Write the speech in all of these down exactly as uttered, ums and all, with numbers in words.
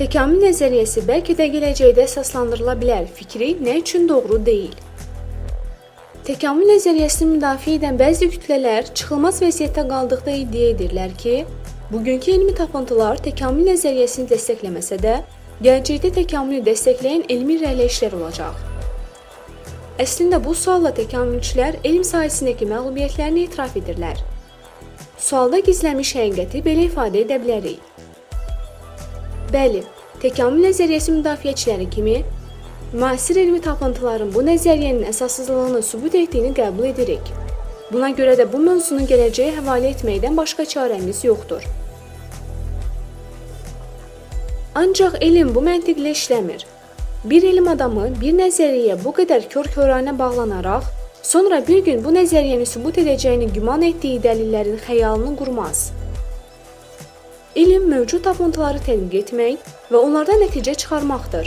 Təkamül nəzəriyyəsi bəlkə də gələcəkdə əsaslandırıla bilər fikri nə üçün doğru deyil. Təkamül nəzəriyyəsini müdafiə edən bəzi kütlələr çıxılmaz vəziyyətdə qaldıqda iddia edirlər ki, bugünkü elmi tapıntılar təkamül nəzəriyyəsini dəstəkləməsə də, gələcəkdə təkamülü dəstəkləyən elmi irəliləyişlər olacaq. Əslində bu sualla təkamülçülər elm sahəsindəki məğlubiyyətlərini etiraf edirlər. Sualda gizlənmiş həqiqəti belə ifadə edə bilərik. Bəli, təkamül nəzəriyyəsi müdafiəçiləri kimi, müasir elmi tapıntıların bu nəzəriyyənin əsassızlığını sübut etdiyini qəbul edirik. Buna görə də bu mövzunu gələcəyə həvalə etməkdən başqa çarəmiz yoxdur. Ancaq elm bu məntiqlə işləmir. Bir elm adamı bir nəzəriyyəyə bu qədər kör-körənə bağlanaraq, sonra bir gün bu nəzəriyyəni sübut edəcəyini güman etdiyi dəlillərin xəyalını qurmaz. İlm mövcud tapıntıları tədqiq etmək və onlardan nəticə çıxarmaqdır.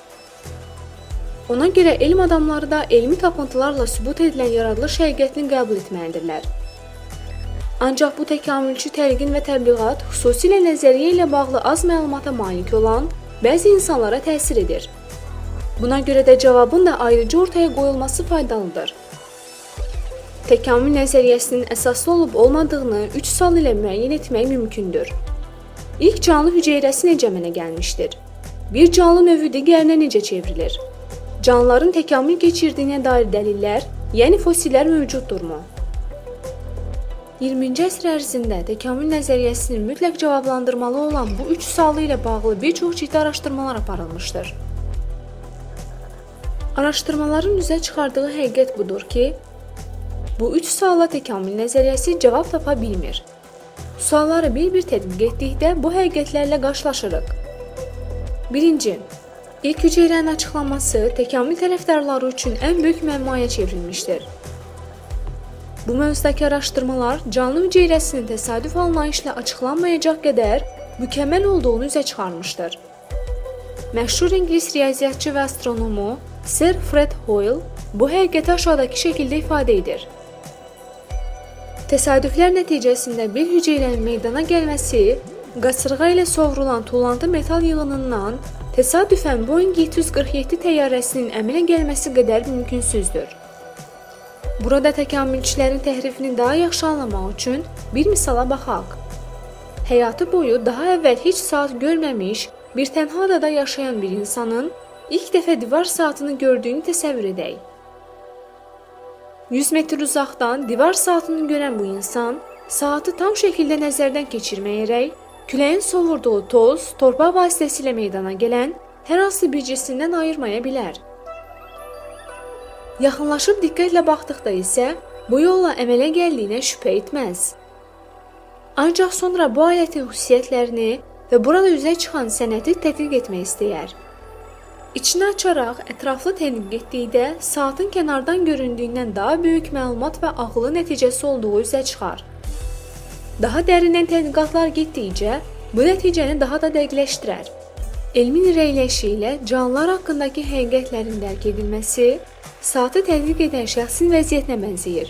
Ona görə elm adamları da elmi tapıntılarla sübut edilən yaradılış həqiqətini qəbul etməlidirlər. Ancaq bu təkamülçü təlqin və təbliğat xüsusilə nəzəriyyə ilə bağlı az məlumata malik olan bəzi insanlara təsir edir. Buna görə də cavabın da ayrıca ortaya qoyulması faydalıdır. Təkamül nəzəriyyəsinin əsaslı olub olmadığını üç sual ilə müəyyən etmək mümkündür. İlk canlı hüceyrəsi necə əmələ gəlmişdir? Bir canlı növü digərinə necə çevrilir? Canlıların təkamül keçirdiyinə dair dəlillər, yəni fosillər mövcuddurmu? iyirminci əsr ərzində təkamül nəzəriyyəsinin mütləq cavablandırmalı olan bu üç sualı ilə bağlı bir çox ciddi araşdırmalar aparılmışdır. Araşdırmaların üzə çıxardığı həqiqət budur ki, bu üç suala təkamül nəzəriyyəsi cavab tapa bilmir. Sualları bir-bir tədqiq etdikdə bu həqiqətlərlə qarşılaşırıq. Birinci. İlk hüceyrənin açıqlanması təkamül tərəfdarları üçün ən böyük məmmaya çevrilmişdir. Bu mövzudakı araşdırmalar canlı hüceyrəsinin təsadüf anlayışla açıqlanmayacaq qədər mükəmməl olduğunu üzə çıxarmışdır. Məşhur İngilis riyaziyyatçı və astronomu Sir Fred Hoyle bu həqiqəti aşağıdakı şəkildə ifadə edir. Təsadüflər nəticəsində bir hüceyrənin meydana gəlməsi, qasırğa ilə sovrulan tullantı metal yığınından təsadüfən Boeing yeddi yüz qırx yeddi təyyarəsinin əmələ gəlməsi qədər mümkünsüzdür. Burada təkamülçülərin təhrifini daha yaxşı anlamaq üçün bir misala baxaq. Həyatı boyu daha əvvəl heç saat görməmiş, bir tənha adada yaşayan bir insanın ilk dəfə divar saatını gördüyünü təsəvvür edək. yüz metr uzaqdan divar saatını görən bu insan, saatı tam şəkildə nəzərdən keçirməyərək, küləyin sovurduğu toz, torpaq vasitəsilə meydana gələn hər hansı bir cisimdən ayırmaya bilər. Yaxınlaşıb diqqətlə baxdıqda isə bu yolla əmələ gəldiyinə şübhə etməz. Ancaq sonra bu alətin xüsusiyyətlərini və burada üzə çıxan sənəti tədqiq etmək istəyər. İçini açaraq ətraflı tədqiq etdikdə saatın kənardan göründüyündən daha böyük məlumat və ağılı nəticəsi olduğu üzə çıxar. Daha dərindən tədqiqatlar getdikcə bu nəticəni daha da dəqiqləşdirər. Elmin irəliləşi ilə canlılar haqqındakı həqiqətlərin dərk edilməsi saatı tədqiq edən şəxsin vəziyyətinə bənzəyir.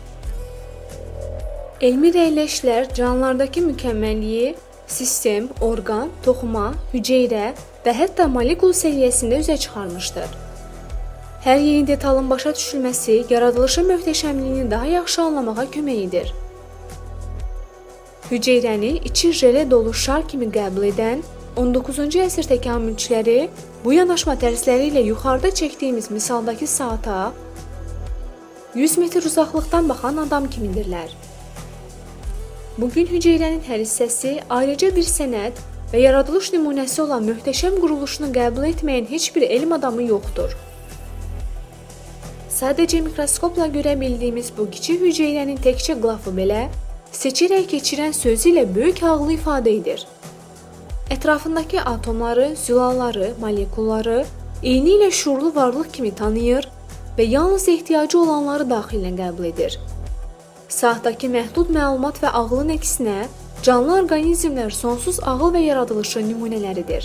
Elmi irəliləşlər canlılardakı mükəmməlliyi sistem, orqan, toxuma, hüceyrə və hətta molekul səviyyəsində üzə çıxarmışdır. Hər yeni detalın başa düşülməsi yaradılışın möhtəşəmliyini daha yaxşı anlamağa kömək edir. Hüceyrəni içi jelə dolu şar kimi qəbul edən on doqquzuncu əsr təkamülçüləri bu yanaşma tərzləri ilə yuxarıda çəkdiyimiz misaldakı saata yüz metr uzaqlıqdan baxan adam kimidirlər. Bugün hüceyrənin hər hissəsi ayrıca bir sənət və yaradılış nümunəsi olan möhtəşəm quruluşunu qəbul etməyən heç bir elm adamı yoxdur. Sadəcə mikroskopla görə bildiyimiz bu kiçik hüceyrənin təkcə qlafı belə seçərək keçirən sözü ilə böyük ağlı ifadə edir. Ətrafındakı atomları, zülalları, molekulları eyni ilə şuurlu varlıq kimi tanıyır və yalnız ehtiyacı olanları daxilinə qəbul edir. Saatdakı məhdud məlumat və ağlın əksinə, canlı orqanizmlər sonsuz ağıl və yaradılışın nümunələridir.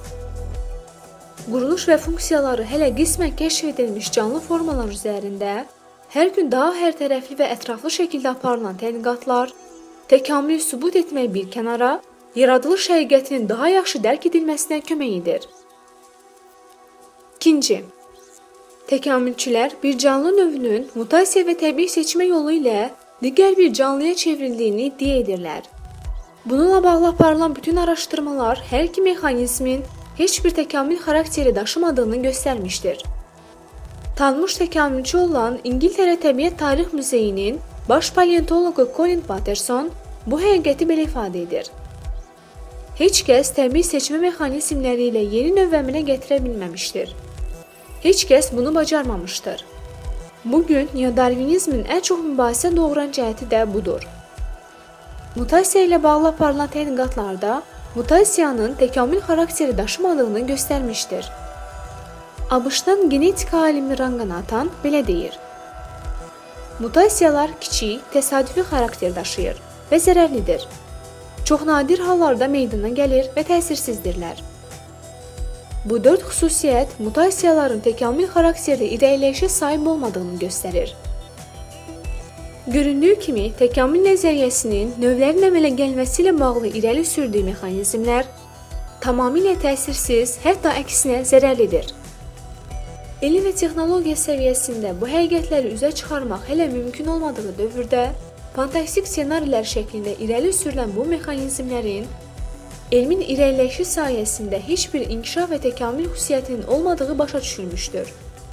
Quruluş və funksiyaları hələ qismən kəşf edilmiş canlı formalar üzərində hər gün daha hərtərəfli və ətraflı şəkildə aparılan tədqiqatlar təkamülü sübut etmək bir kənara, yaradılış həqiqətinin daha yaxşı dərk edilməsinə kömək edir. İkinci. Təkamülçülər bir canlı növünün mutasiya və təbii seçmə yolu ilə digər bir canlıya çevrildiyini iddia edirlər. Bununla bağlı aparılan bütün araşdırmalar hər iki mexanizmin heç bir təkamül xarakteri daşımadığını göstərmişdir. Tanınmış təkamülçü olan İngiltərə Təbiət Tarix Muzeyinin baş paleontoloqu Colin Patterson bu həqiqəti belə ifadə edir. Heç kəs təbii seçmə mexanizmləri ilə yeni növ əmələ gətirə bilməmişdir. Heç kəs bunu bacarmamışdır. Bugün neodarvinizmin ən çox mübahisə doğuran cəhəti də budur. Mutasiya ilə bağlı aparılan tədqiqatlarda mutasiyanın təkamül xarakteri daşımadığını göstərmişdir. ABŞ-dan genetika alimi Ranganathan belə deyir. Mutasiyalar kiçik, təsadüfi xarakter daşıyır və zərərlidir. Çox nadir hallarda meydana gəlir və təsirsizdirlər. Bu dörd xüsusiyyət mutasiyaların təkamül xarakterli irəliləyişə sahib olmadığını göstərir. Göründüyü kimi, təkamül nəzəriyyəsinin növlərin əmələ gəlməsi ilə bağlı irəli sürdüyü mexanizmlər tamamilə təsirsiz, hətta əksinə zərərlidir. Elm və texnologiya səviyyəsində bu həqiqətləri üzə çıxarmaq hələ mümkün olmadığı dövrdə, fantastik ssenarilər şəklində irəli sürülən bu mexanizmlərin elmin irəliləyişi sayəsində heç bir inkişaf və təkamül xüsusiyyətinin olmadığı başa düşülmüşdür.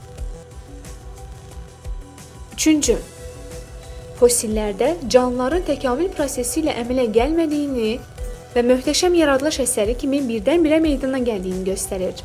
Üçüncü. Fosillərdə canlıların təkamül prosesi ilə əmələ gəlmədiyini və möhtəşəm yaradılış əsəri kimi birdən-birə meydana gəldiyini göstərir.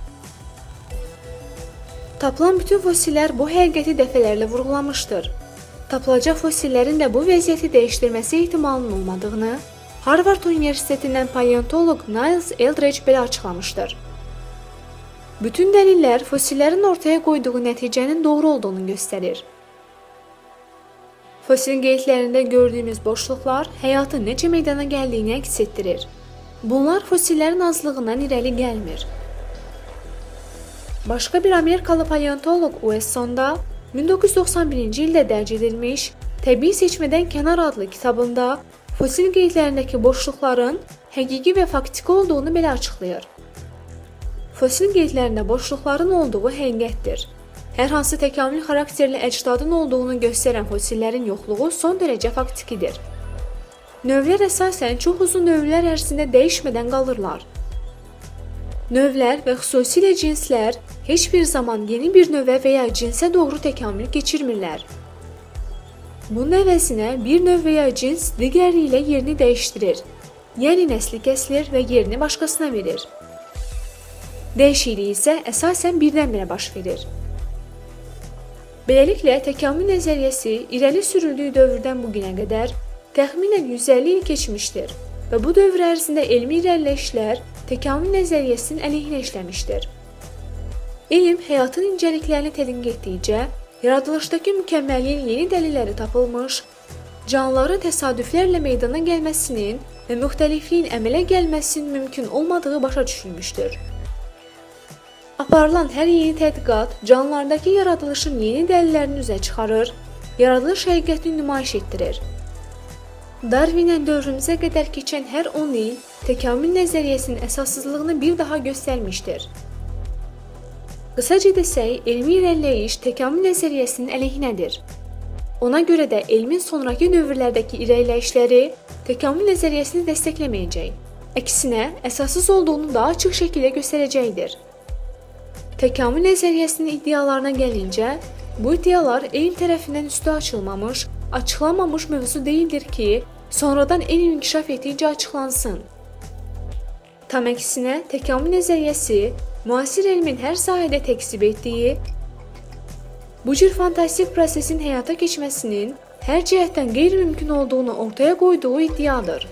Tapılan bütün fosillər bu həqiqəti dəfələrlə vurğulamışdır. Tapılacaq fosillərin də bu vəziyyəti dəyişdirməsi ehtimalının olmadığını Harvard Universitetindən paleontoloq Niles Eldredge belə açıqlamışdır. Bütün dəlillər fosillərin ortaya qoyduğu nəticənin doğru olduğunu göstərir. Fosil qeydlərində gördüyümüz boşluqlar həyatın necə meydana gəldiyini əks etdirir. Bunlar fosillərin azlığından irəli gəlmir. Başqa bir Amerikalı paleontoloq Wesson da min doqquz yüz doxsan birinci ildə dərc edilmiş Təbii Seçmədən Kənar adlı kitabında fosil qeydlərindəki boşluqların həqiqi və faktiki olduğunu belə açıqlayır. Fosil qeydlərində boşluqların olduğu həqiqətdir. Hər hansı təkamül xarakterli əcdadın olduğunu göstərən fosillərin yoxluğu son dərəcə faktikidir. Növlər əsasən çox uzun dövrlər ərzində dəyişmədən qalırlar. Növlər və xüsusilə cinslər heç bir zaman yeni bir növə və ya cinsə doğru təkamül keçirmirlər. Bunun əvəzinə bir növ və ya cins digəri ilə yerini dəyişdirir, yəni nəsli kəsilir və yerini başqasına verir. Dəyişiklik isə əsasən birdən-birə baş verir. Beləliklə, təkamül nəzəriyyəsi irəli sürüldüyü dövrdən bu günə qədər təxminən yüz əlli il keçmişdir və bu dövr ərzində elmi irəliləyişlər təkamül nəzəriyyəsinin əleyhinə işləmişdir. Elm həyatın incəliklərini tədqiq etdikcə, yaradılışdakı mükəmməlliyin yeni dəlilləri tapılmış, canlıların təsadüflərlə meydana gəlməsinin və müxtəlifliyin əmələ gəlməsinin mümkün olmadığı başa düşülmüşdür. Aparılan hər yeni tədqiqat canlılardakı yaradılışın yeni dəlillərini üzə çıxarır, yaradılış həqiqətini nümayiş etdirir. Darwin'dən dövrümüzə qədər keçən hər on il təkamül nəzəriyyəsinin əsassızlığını bir daha göstərmişdir. Qısaca desək, elmi irəliləyiş təkamül nəzəriyyəsinin əleyhinədir. Ona görə də elmin sonrakı dövrlərdəki irəliləyişləri təkamül nəzəriyyəsini dəstəkləməyəcək. Əksinə, əsassız olduğunu daha açıq şəkildə göstərəcəkdir. Təkamül nəzəriyyəsinin iddialarına gəlincə, bu iddialar elm tərəfindən üstü açılmamış, açıqlanmamış mövzu deyildir ki, sonradan elm inkişaf etdikcə açıqlansın. Tam əksinə, təkamül nəzəriyyəsi müasir elmin hər sahədə təksib etdiyi, bu cür fantastik prosesin həyata keçməsinin hər cəhətdən qeyri-mümkün olduğunu ortaya qoyduğu iddiadır.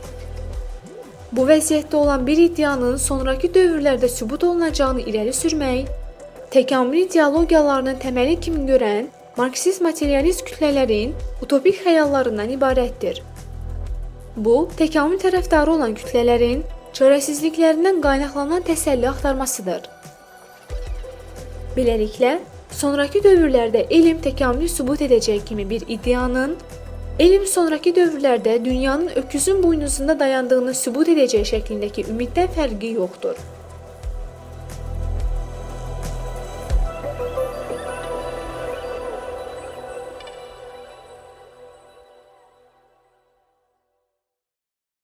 Bu vəziyyətdə olan bir iddianın sonrakı dövrlərdə sübut olunacağını irəli sürmək, təkamül ideologiyalarının təməli kimi görən marksist-materialist kütlələrin utopik xəyallarından ibarətdir. Bu, təkamül tərəfdarı olan kütlələrin çarəsizliklərindən qaynaqlanan təsəlli axtarmasıdır. Beləliklə, sonrakı dövrlərdə elm təkamülü sübut edəcək kimi bir iddianın Elm sonrakı dövrlərdə dünyanın öküzün buynuzunda dayandığını sübut edəcək şəklindəki ümiddən fərqi yoxdur.